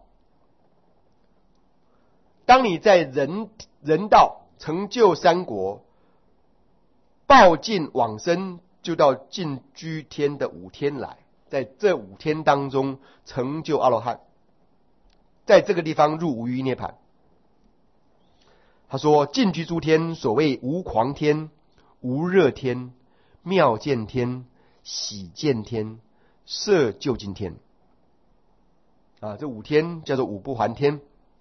当你在人道成就三果，报尽往生，就到净居天的5天来，在这5天当中成就阿罗汉，在这个地方入无余涅盘。他说净居诸天，所谓无狂天、无热天、妙见天、喜见天、摄究竟天。这5天叫做五不还天。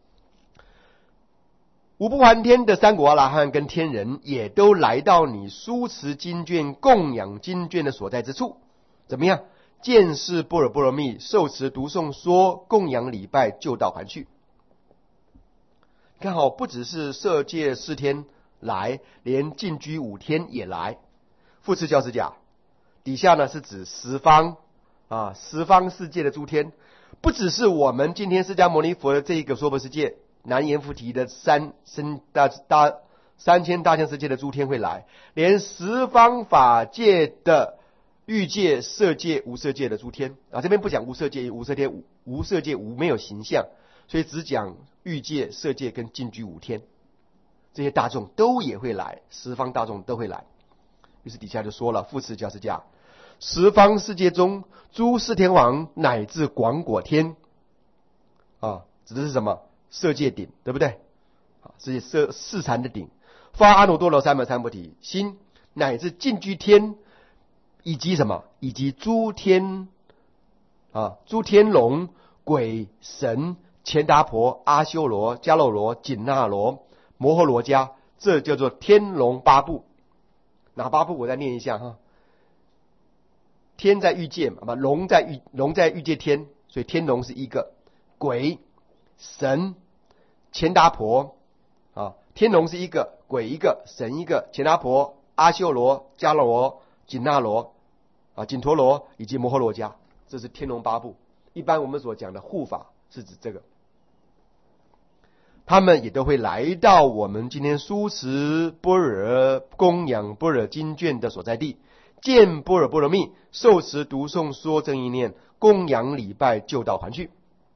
五不还天的三果阿罗汉跟天人也都来到你书持经卷、供养经卷的所在之处，怎么样？见识般若波罗蜜，受持读诵说供养礼拜，就道还去。看好，不只是色界4天来，连净居5天也来。复次教师讲，底下呢是指十方世界的诸天，不只是我们今天释迦牟尼佛的这一个娑婆世界，南阎浮提的3000大千世界的诸天会来，连十方法界的欲界、色界、无色界的诸天这边不讲无色界、无色界、无色界无没有形象，所以只讲欲界、色界跟净居5天，这些大众都也会来，十方大众都会来。于是底下就说了，复次教师讲，十方世界中诸四天王乃至广果天指的是什么？色界顶，对不对？是四禅的顶，发阿耨多罗三藐三菩提心，乃至净居天，以及什么？以及诸天诸天龙、鬼神、乾达婆、阿修罗、迦楼罗、紧那罗、摩诃罗伽，这叫做天龙八部。哪八部？我再念一下天在欲界嘛，龙在欲界天，所以天龙是一个，鬼、神、乾达婆天龙是一个，鬼一个，神一个，乾达婆、阿修罗、迦楼罗、紧那罗紧陀罗以及摩诃罗伽，这是天龙八部。一般我们所讲的护法是指这个，他们也都会来到我们今天书持般若供养般若经卷的所在地，见般若波罗蜜，受持读诵说正意念，供养礼拜，就道还去。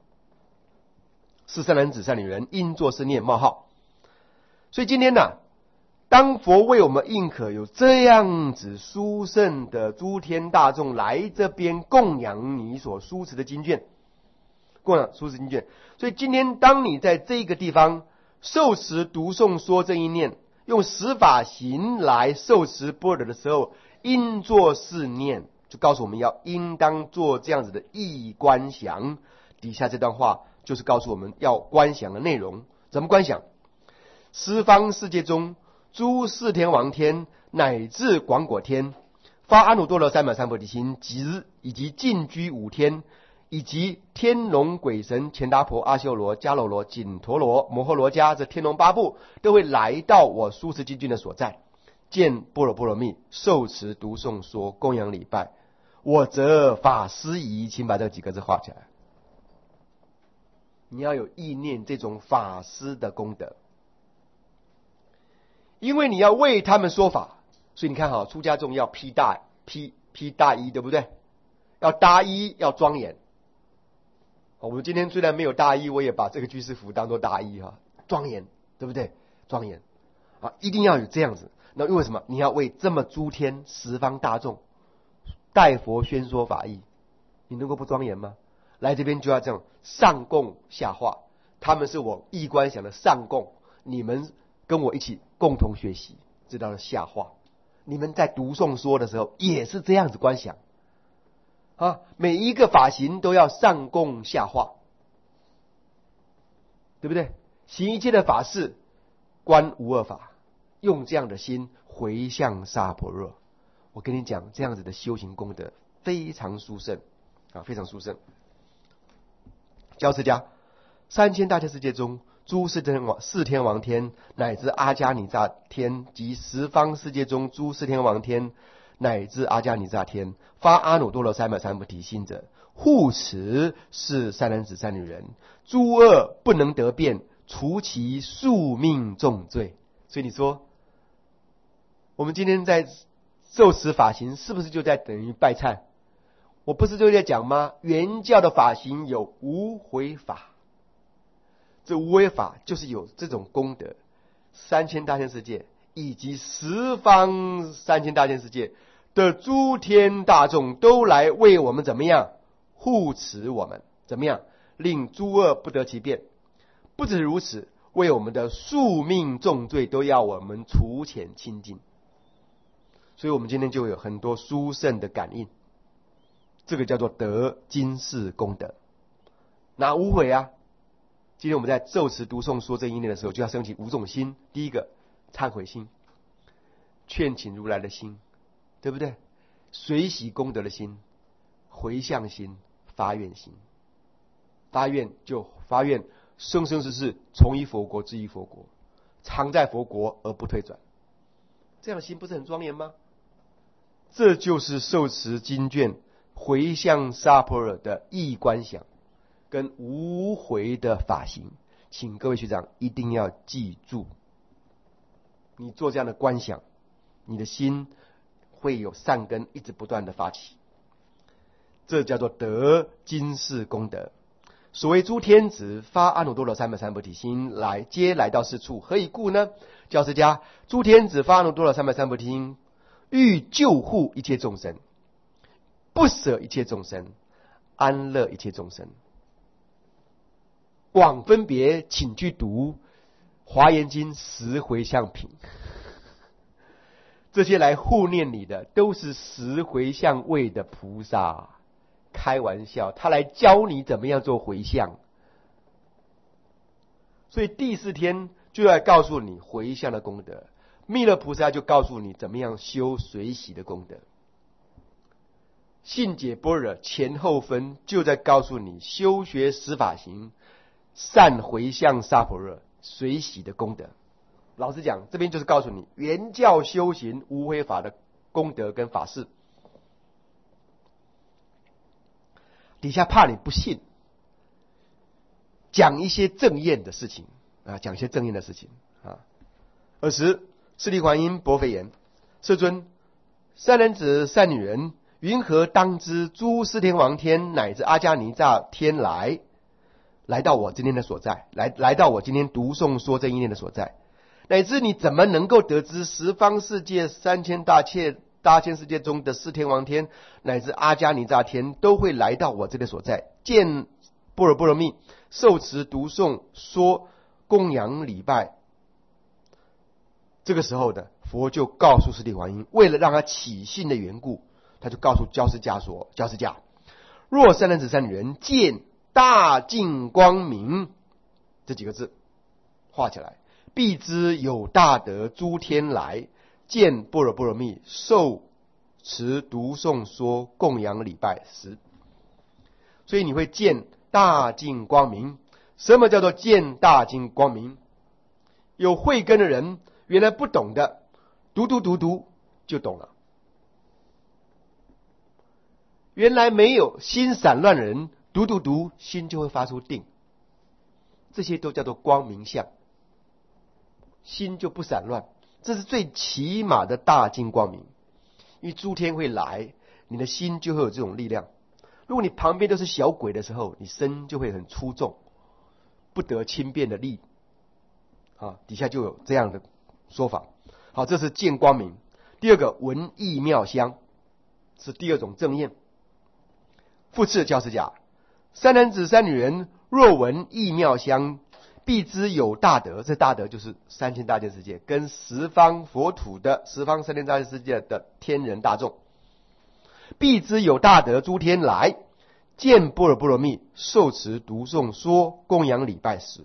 是善男子善女人，应作是念冒号。所以今天当佛为我们印可有这样子殊胜的诸天大众来这边供养你所书持的经卷，供养书持经卷。所以今天当你在这个地方受持读诵说正意念，用十法行来受持般若的时候，应作是念，就告诉我们要应当做这样子的意观想。底下这段话就是告诉我们要观想的内容。怎么观想？十方世界中诸四天王天乃至广果天，发阿耨多罗三藐三菩提心，以及净居5天，以及天龙鬼神、乾达婆、阿修罗、迦楼罗、紧陀罗、摩诃罗伽，这天龙八部都会来到我书持经卷的所在，见般若波罗蜜，受持读诵说供养礼拜，我则法师仪。请把这几个字画起来。你要有意念这种法师的功德，因为你要为他们说法，所以你看出家众要披大衣，对不对？要搭衣，要庄严。我们今天虽然没有大衣，我也把这个居士服当作大衣庄严，对不对？庄严一定要有这样子。那因为什么？你要为这么诸天十方大众代佛宣说法义，你能够不庄严吗？来这边就要这样上供下化，他们是我意观想的上供，你们跟我一起共同学习，知道了下化。你们在读诵说的时候也是这样子观想每一个法行都要上供下化，对不对？行一切的法事，观无二法，用这样的心回向萨婆若。我跟你讲，这样子的修行功德非常殊胜非常殊胜。教持家，3000大千世界中诸四天王天乃至阿迦尼扎天及十方世界中诸四天王天乃至阿迦尼扎天发阿耨多罗三藐三菩提心者，护持是三男子三女人，诸恶不能得辩，除其宿命重罪。所以你说我们今天在受持法行，是不是就在等于拜忏？我不是就在讲吗？原教的法行有无为法，这无为法就是有这种功德，三千大千世界以及十方三千大千世界的诸天大众都来为我们怎么样护持我们，怎么样令诸恶不得其辩。不止如此，为我们的宿命重罪都要我们除浅清净。所以我们今天就有很多殊胜的感应，这个叫做得今世功德。那无悔啊，今天我们在咒持读诵说正意念的时候，就要升起五种心。第一个忏悔心，劝请如来的心，对不对？随喜功德的心，回向心，发愿心。发愿就发愿生生世世从于佛国至于佛国，常在佛国而不退转。这样的心不是很庄严吗？这就是受持经卷回向萨婆诃的意观想跟无回的法行。请各位学长一定要记住，你做这样的观想，你的心会有善根一直不断的发起，这叫做得今世功德。所谓诸天子发阿耨多罗三藐三菩提心来，皆来到是处，何以故呢？教师家，诸天子发阿耨多罗三藐三菩提心，欲救护一切众生，不舍一切众生，安乐一切众生。广分别，请去读华严经十回向品，这些来护念你的都是十回向位的菩萨。开玩笑，他来教你怎么样做回向。所以第四天就要告诉你回向的功德，弥勒菩萨就告诉你怎么样修随喜的功德。信解般若前后分就在告诉你修学十法行善回向萨婆诃随喜的功德。老实讲，这边就是告诉你原教修行无为法的功德跟法事。底下怕你不信，讲一些正验的事情啊，讲一些正验的事情啊。尔时释利桓因薄肥言：世尊，善男子善女人，云何当知诸四天王天乃至阿迦尼扎天来到我今天的所在，来到我今天读诵说正意念的所在，乃至你怎么能够得知十方世界三千大千世界中的四天王天乃至阿迦尼扎天都会来到我这里所在，见般若波罗蜜，受持读诵说供养礼拜。这个时候的佛就告诉释利桓因，为了让他起信的缘故，他就告诉教师家说：教师家，若善男子善女人见大净光明，这几个字画起来，必知有大德诸天来见般若波罗蜜，受持读诵说供养礼拜时。所以你会见大净光明。什么叫做见大净光明？有慧根的人原来不懂的，读就懂了。原来没有心散乱的人，读心就会发出定，这些都叫做光明相，心就不散乱。这是最起码的大净光明。因为诸天会来，你的心就会有这种力量。如果你旁边都是小鬼的时候，你身就会很粗重，不得轻便的力啊。底下就有这样的说法。好，这是见光明。第二个闻义妙香，是第二种正验。复次教师讲，善男子善女人若闻义妙香，必知有大德。这大德就是三千大千世界跟十方佛土的十方三千大千世界的天人大众，必知有大德诸天来见般若波罗蜜，受持读诵说供养礼拜时。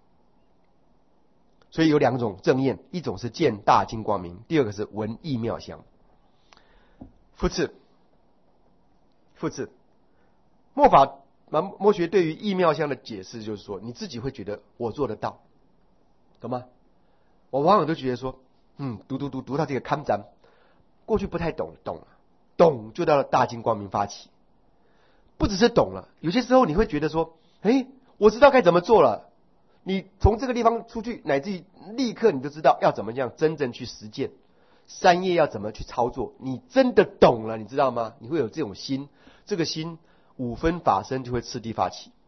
所以有两种正验，一种是见大净光明，第二个是闻义妙香。复次，末法墨学对于异妙相的解释就是说，你自己会觉得我做得到，懂吗？我往往都觉得说，读到这个刊章，过去不太懂，懂就到了大金光明发起。不只是懂了，有些时候你会觉得说，我知道该怎么做了。你从这个地方出去，乃至于立刻你就知道要怎么样真正去实践，三业要怎么去操作，你真的懂了，你知道吗？你会有这种心，这个心五分法身就会次第发起。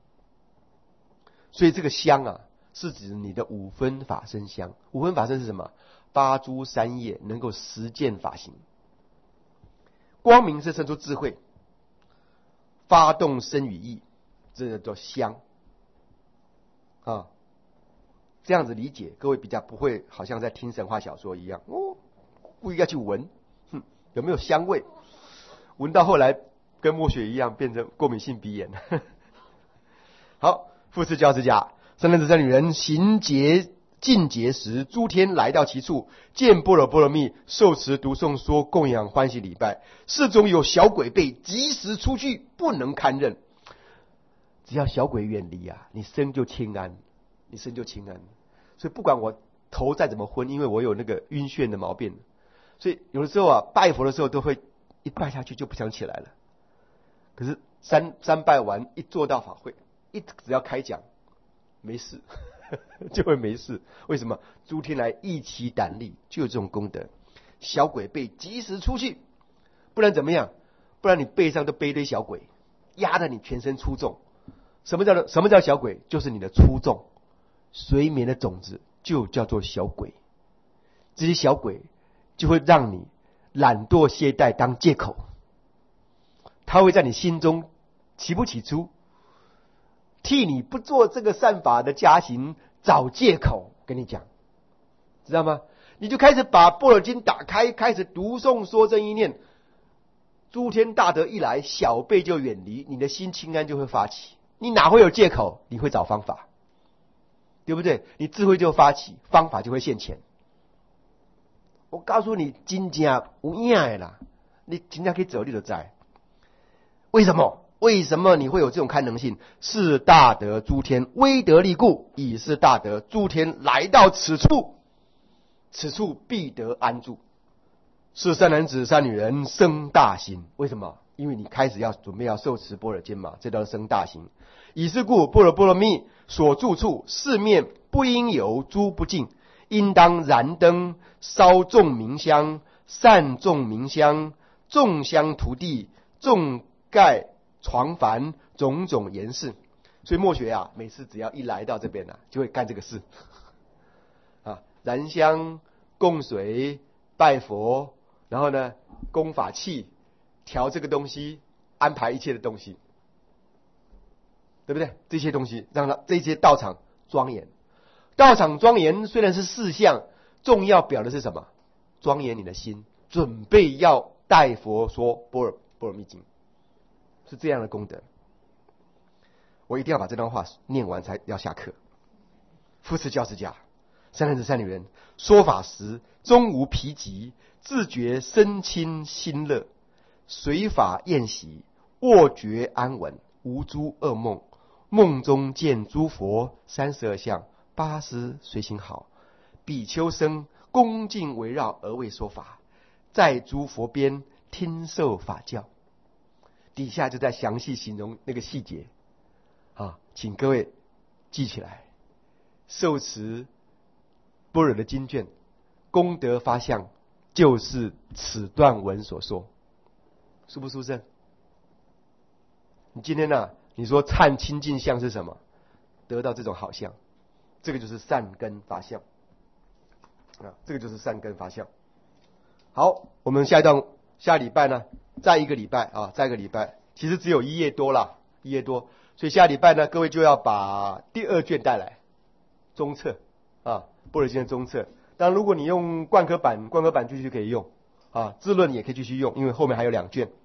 所以这个香啊，是指你的五分法身香。五分法身是什么？八诸三业能够实践法行。光明是生出智慧，发动身语意，这个叫香啊。这样子理解，各位比较不会好像在听神话小说一样，故意要去闻，有没有香味？闻到后来跟墨血一样，变成过敏性鼻炎。好，复次教之家，三男子三女人行劫尽劫时，诸天来到其处，见般若波罗蜜，受持读诵说，供养欢喜礼拜。室中有小鬼被及时出去，不能堪忍。只要小鬼远离啊，你身就清安，所以不管我头再怎么昏，因为我有那个晕眩的毛病，所以有的时候啊，拜佛的时候都会一拜下去就不想起来了。可是三拜完，一坐到法会，只要开讲，没事。就会没事。为什么？诸天来一起胆力，就有这种功德。小鬼被及时出去，不然怎么样？不然你背上都背一堆小鬼，压得你全身出众。什么叫小鬼？就是你的出众，睡眠的种子就叫做小鬼。这些小鬼就会让你懒惰懈怠当借口，他会在你心中起不起初，替你不做这个善法的加行找借口。跟你讲，知道吗？你就开始把般若经打开，开始读诵说真一念，诸天大德一来，小辈就远离，你的心清安就会发起。你哪会有借口？你会找方法，对不对？你智慧就发起，方法就会现前。我告诉你，真正有影的啦，你真正可以走，你就知。为什么？为什么你会有这种堪能性？是大德诸天威德力故，以是大德诸天来到此处，此处必得安住。是三男子三女人生大心。为什么？因为你开始准备要受持般若经嘛，这叫生大心。以是故，般若波罗蜜所住处，四面不应有诸不净，应当燃灯烧众明香，散众明香，众香涂地，众盖床幡，种种严饰。所以墨学啊，每次只要一来到这边啊，就会干这个事啊，燃香供水拜佛，然后呢供法器，调这个东西，安排一切的东西，对不对？这些东西让这些道场庄严。道场庄严虽然是事项，重要表的是什么？庄严你的心，准备要带佛说般若蜜经，是这样的功德。我一定要把这段话念完才要下课。复次教师家，三男子三女人说法时，终无疲极，自觉身轻心乐，随法宴席，卧觉安稳，无诸噩梦。梦中见诸佛32相，80随行好，比丘僧恭敬围绕而为说法，在诸佛边听受法教。底下就在详细形容那个细节啊，请各位记起来。受持般若的经卷，功德发相，就是此段文所说，殊不殊胜？你今天呢？你说忏清净相是什么？得到这种好相，这个就是善根发相啊，这个就是善根发相。好，我们下礼拜呢，再一个礼拜，其实只有1页多啦，1页多，所以下礼拜呢，各位就要把第2卷带来，中册啊，般若经的中册。当然，如果你用贯科版继续可以用啊，智论也可以继续用，因为后面还有2卷。